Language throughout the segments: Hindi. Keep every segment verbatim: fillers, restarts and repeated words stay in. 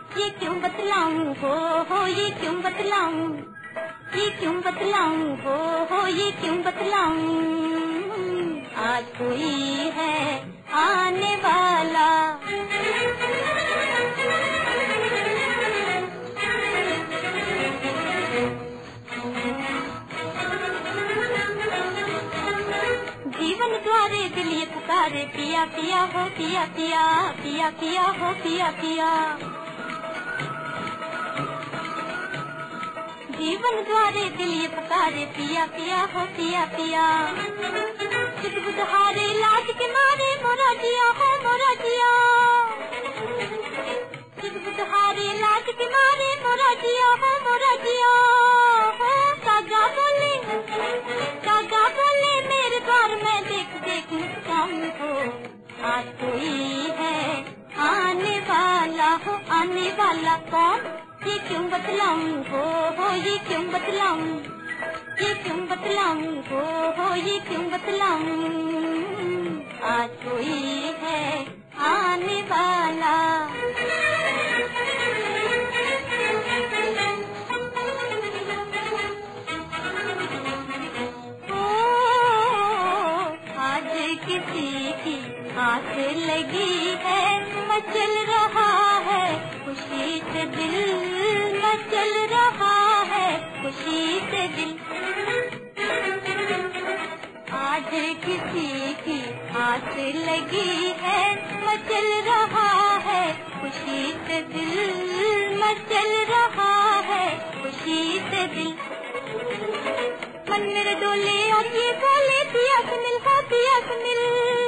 ये क्यों बतलाऊं हो हो ये क्यों बतलाऊं, ये क्यों बतलाऊं हो हो ये क्यों बतलाऊं। आज कोई है आने वाला, जीवन द्वारे दिल ये पुकारे, पिया पिया हो पिया पिया, पिया पिया हो पिया पिया। जीवन द्वारे दिल ये पुकारे, पिया पिया हो पिया पिया। बुधारे लाज के मारे मोरा जिया हो मोरा जिया, बुधारे लाज के मारे मोरा जिया हो मोरा जिया हो। कागा बोले कागा बोले मेरे द्वार में देख देख मुस्कान हो। आज कोई है आने वाला हो, आने वाला कौन ये क्यों बतलाऊं हो हो ये क्यों बतलाऊं, ये क्यों बतलाऊं हो हो ये क्यों बतलाऊं। आज कोई है आने वाला। ओ आज किसी की आस लगी है, मचल रहा है खुशी से दिल, मचल रहा है खुशी से दिल। आज किसी की आस लगी है, मचल रहा है खुशी से दिल, मचल रहा है खुशी से दिल। मन मेरे डोले और ये बोले पिया से मिल हो पिया से मिल,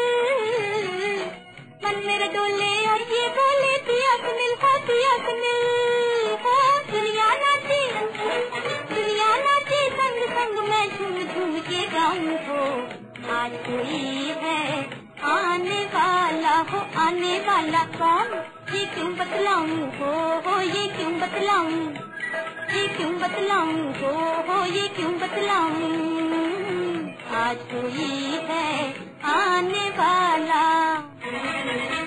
मन मेरे डोले और ये बोले पिया से मिल हो पिया से मिल हो। दुनिया नाची दुनिया नाची संग संग मैं झूम झूम के गाऊं हो। आज कोई है आने वाला हो, आने वाला कौन ये क्यों बतलाऊं हो हो ये क्यों बतलाऊं, ये क्यों बतलाऊं हो हो ये क्यों बतलाऊं। आज कोई है आने वाला।